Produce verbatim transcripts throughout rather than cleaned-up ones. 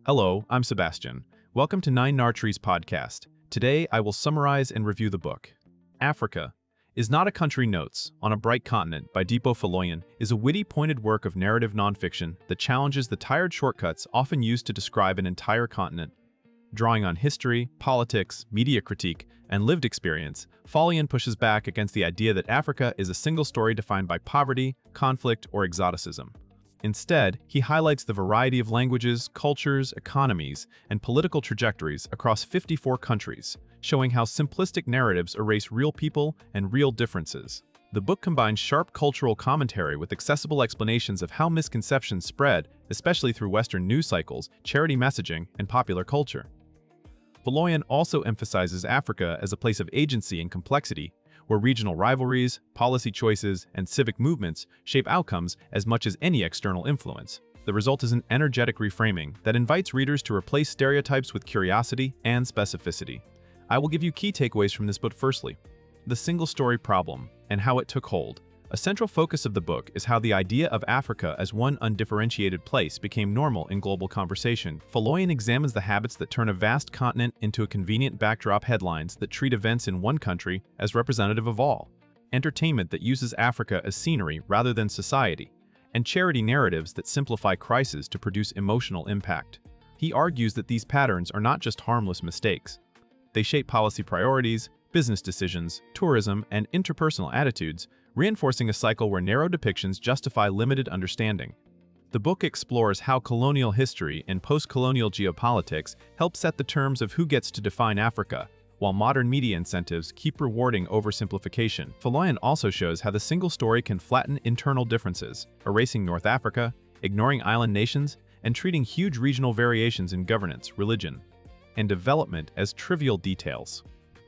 Hello, I'm Sebastian. Welcome to Nine Nartrees podcast. Today, I will summarize and review the book. Africa is Not a Country Notes on a Bright Continent by Dipo Faloyin is a witty, pointed work of narrative nonfiction that challenges the tired shortcuts often used to describe an entire continent. Drawing on history, politics, media critique, and lived experience, Faloyin pushes back against the idea that Africa is a single story defined by poverty, conflict, or exoticism. Instead, he highlights the variety of languages, cultures, economies, and political trajectories across fifty-four countries, showing how simplistic narratives erase real people and real differences. The book combines sharp cultural commentary with accessible explanations of how misconceptions spread, especially through Western news cycles, charity messaging, and popular culture. Faloyin also emphasizes Africa as a place of agency and complexity, where regional rivalries, policy choices, and civic movements shape outcomes as much as any external influence. The result is an energetic reframing that invites readers to replace stereotypes with curiosity and specificity. I will give you key takeaways from this book. Firstly, the single-story problem and how it took hold. A central focus of the book is how the idea of Africa as one undifferentiated place became normal in global conversation. Faloyin examines the habits that turn a vast continent into a convenient backdrop, headlines that treat events in one country as representative of all, entertainment that uses Africa as scenery rather than society, and charity narratives that simplify crises to produce emotional impact. He argues that these patterns are not just harmless mistakes. They shape policy priorities, business decisions, tourism, and interpersonal attitudes, reinforcing a cycle where narrow depictions justify limited understanding. The book explores how colonial history and post-colonial geopolitics help set the terms of who gets to define Africa, while modern media incentives keep rewarding oversimplification. Faloyin also shows how the single story can flatten internal differences, erasing North Africa, ignoring island nations, and treating huge regional variations in governance, religion, and development as trivial details.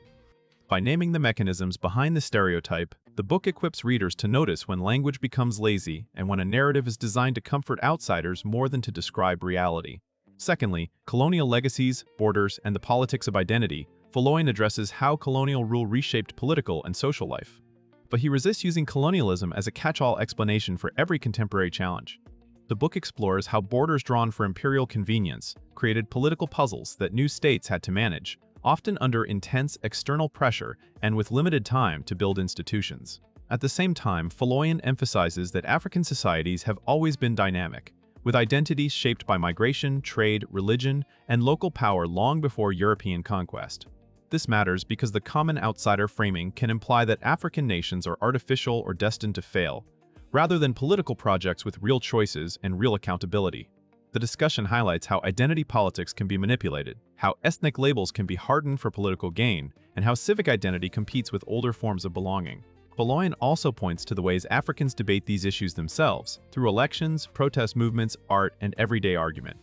By naming the mechanisms behind the stereotype, the book equips readers to notice when language becomes lazy and when a narrative is designed to comfort outsiders more than to describe reality. Secondly, colonial legacies, borders, and the politics of identity. Faloyin addresses how colonial rule reshaped political and social life. But he resists using colonialism as a catch-all explanation for every contemporary challenge. The book explores how borders drawn for imperial convenience created political puzzles that new states had to manage, often under intense external pressure and with limited time to build institutions. At the same time, Faloyin emphasizes that African societies have always been dynamic, with identities shaped by migration, trade, religion, and local power long before European conquest. This matters because the common outsider framing can imply that African nations are artificial or destined to fail, rather than political projects with real choices and real accountability. The discussion highlights how identity politics can be manipulated, how ethnic labels can be hardened for political gain, and how civic identity competes with older forms of belonging. Faloyin also points to the ways Africans debate these issues themselves, through elections, protest movements, art, and everyday argument.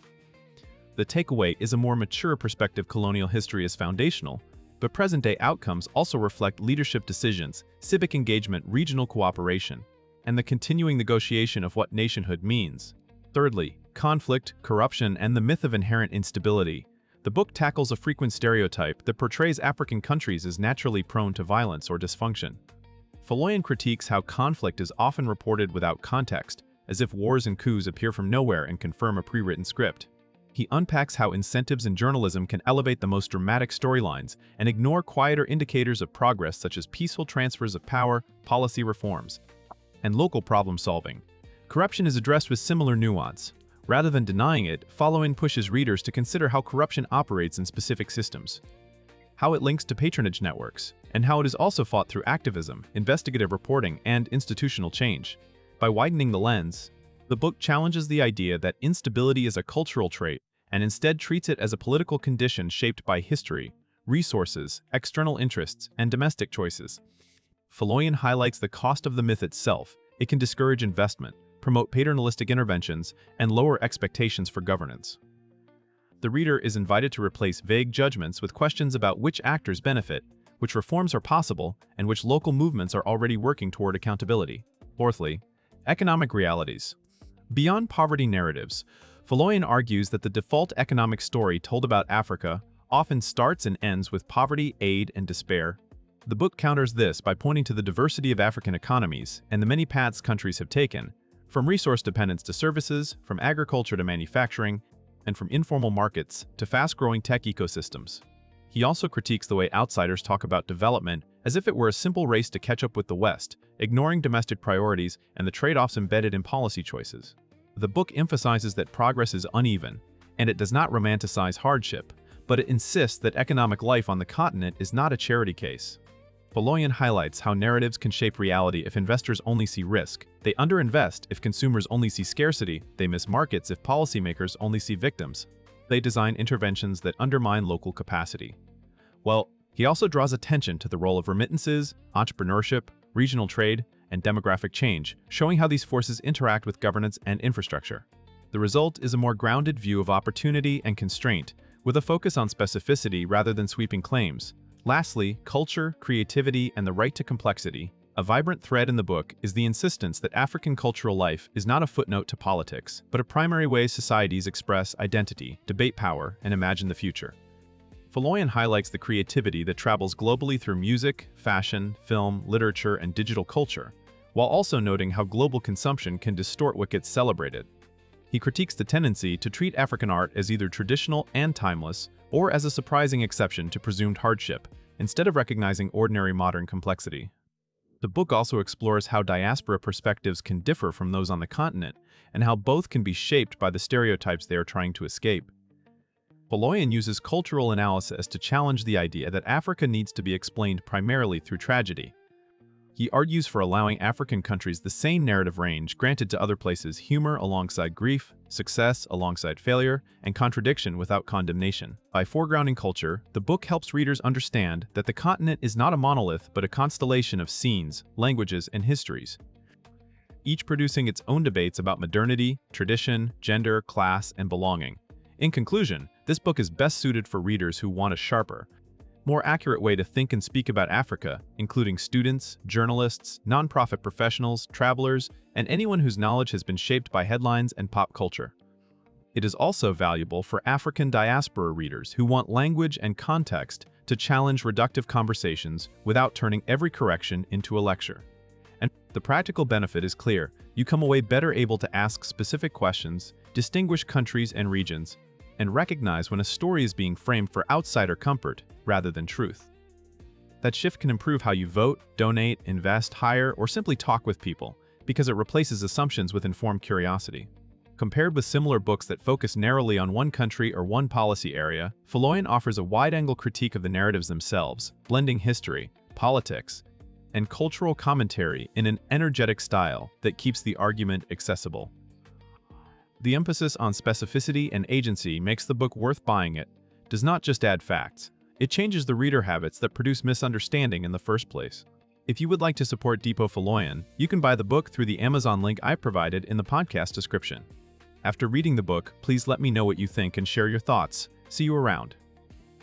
The takeaway is a more mature perspective. Colonial history is foundational, but present-day outcomes also reflect leadership decisions, civic engagement, regional cooperation, and the continuing negotiation of what nationhood means. Thirdly, conflict, corruption, and the myth of inherent instability. The book tackles a frequent stereotype that portrays African countries as naturally prone to violence or dysfunction. Faloyin critiques how conflict is often reported without context, as if wars and coups appear from nowhere and confirm a pre-written script. He unpacks how incentives in journalism can elevate the most dramatic storylines and ignore quieter indicators of progress such as peaceful transfers of power, policy reforms, and local problem-solving. Corruption is addressed with similar nuance. Rather than denying it, Faloyin pushes readers to consider how corruption operates in specific systems, how it links to patronage networks, and how it is also fought through activism, investigative reporting, and institutional change. By widening the lens, the book challenges the idea that instability is a cultural trait and instead treats it as a political condition shaped by history, resources, external interests, and domestic choices. Faloyin highlights the cost of the myth itself. It can discourage investment, promote paternalistic interventions, and lower expectations for governance. The reader is invited to replace vague judgments with questions about which actors benefit, which reforms are possible, and which local movements are already working toward accountability. Fourthly, economic realities. Beyond poverty narratives, Faloyin argues that the default economic story told about Africa often starts and ends with poverty, aid, and despair. The book counters this by pointing to the diversity of African economies and the many paths countries have taken, from resource dependence to services, from agriculture to manufacturing, and from informal markets to fast-growing tech ecosystems. He also critiques the way outsiders talk about development as if it were a simple race to catch up with the West, ignoring domestic priorities and the trade-offs embedded in policy choices. The book emphasizes that progress is uneven, and it does not romanticize hardship, but it insists that economic life on the continent is not a charity case. Folayan highlights how narratives can shape reality if investors only see risk, they underinvest if consumers only see scarcity, they miss markets if policymakers only see victims. They design interventions that undermine local capacity. Well, he also draws attention to the role of remittances, entrepreneurship, regional trade, and demographic change, showing how these forces interact with governance and infrastructure. The result is a more grounded view of opportunity and constraint, with a focus on specificity rather than sweeping claims. Lastly, culture, creativity, and the right to complexity. A vibrant thread in the book is the insistence that African cultural life is not a footnote to politics, but a primary way societies express identity, debate power, and imagine the future. Folayan highlights the creativity that travels globally through music, fashion, film, literature, and digital culture, while also noting how global consumption can distort what gets celebrated. He critiques the tendency to treat African art as either traditional and timeless, or as a surprising exception to presumed hardship, instead of recognizing ordinary modern complexity. The book also explores how diaspora perspectives can differ from those on the continent, and how both can be shaped by the stereotypes they are trying to escape. Folayan uses cultural analysis to challenge the idea that Africa needs to be explained primarily through tragedy. He argues for allowing African countries the same narrative range granted to other places: humor alongside grief, success alongside failure, and contradiction without condemnation. By foregrounding culture, the book helps readers understand that the continent is not a monolith but a constellation of scenes, languages, and histories, each producing its own debates about modernity, tradition, gender, class, and belonging. In conclusion, this book is best suited for readers who want a sharper, more accurate way to think and speak about Africa, including students, journalists, nonprofit professionals, travelers, and anyone whose knowledge has been shaped by headlines and pop culture. It is also valuable for African diaspora readers who want language and context to challenge reductive conversations without turning every correction into a lecture. And the practical benefit is clear: you come away better able to ask specific questions, distinguish countries and regions, and recognize when a story is being framed for outsider comfort rather than truth. That shift can improve how you vote, donate, invest, hire, or simply talk with people, because it replaces assumptions with informed curiosity. Compared with similar books that focus narrowly on one country or one policy area, Folayan offers a wide-angle critique of the narratives themselves, blending history, politics, and cultural commentary in an energetic style that keeps the argument accessible. The emphasis on specificity and agency makes the book worth buying. It does not just add facts, it changes the reader habits that produce misunderstanding in the first place. If you would like to support Deepo Folayan, you can buy the book through the Amazon link I provided in the podcast description. After reading the book, please let me know what you think and share your thoughts. See you around.